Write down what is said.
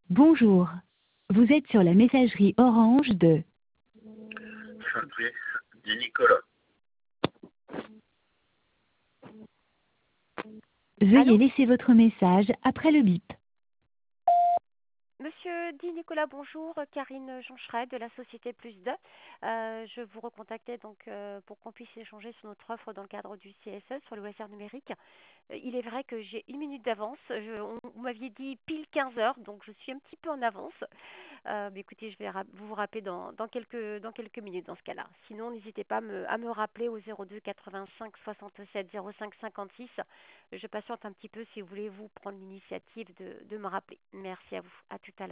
Bonjour. Vous êtes sur la messagerie orange de Fabrice Di Nicolas. Veuillez Allô? laisser votre message après le bip. Monsieur Di Nicolas, bonjour. Karine Joncheray de la société Plus 2. Je vous recontactais pour qu'on puisse échanger sur notre offre dans le cadre du CSE sur le loisir numérique. Il est vrai que j'ai une minute d'avance. Vous m'aviez dit pile 15 heures, donc je suis un petit peu en avance. Mais écoutez, je vais vous rappeler dans quelques minutes dans ce cas-là. Sinon, n'hésitez pas à me rappeler au 02 85 67 05 56. Je patiente un petit peu si vous voulez vous prendre l'initiative de me rappeler. Merci à vous. À tout à l'heure.